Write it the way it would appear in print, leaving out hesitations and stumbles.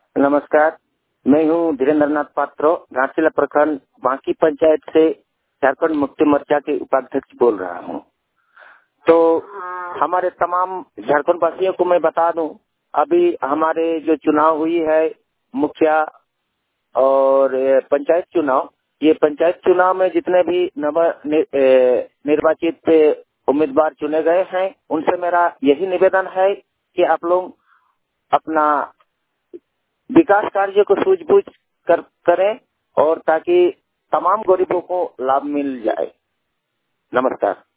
नमस्कार, मैं हूँ धीरेन्द्र नाथ पात्रो, घाटशिला प्रखंड बांकी पंचायत से झारखंड मुक्ति मोर्चा के उपाध्यक्ष बोल रहा हूँ। तो हमारे तमाम झारखंड वासियों को मैं बता दूं, अभी हमारे जो चुनाव हुई है मुखिया और पंचायत चुनाव, ये पंचायत चुनाव में जितने भी निर्वाचित उम्मीदवार चुने गए हैं, उनसे मेरा यही निवेदन है कि आप लोग अपना विकास कार्य को सूझबूझ करें और ताकि तमाम गरीबों को लाभ मिल जाए। नमस्कार।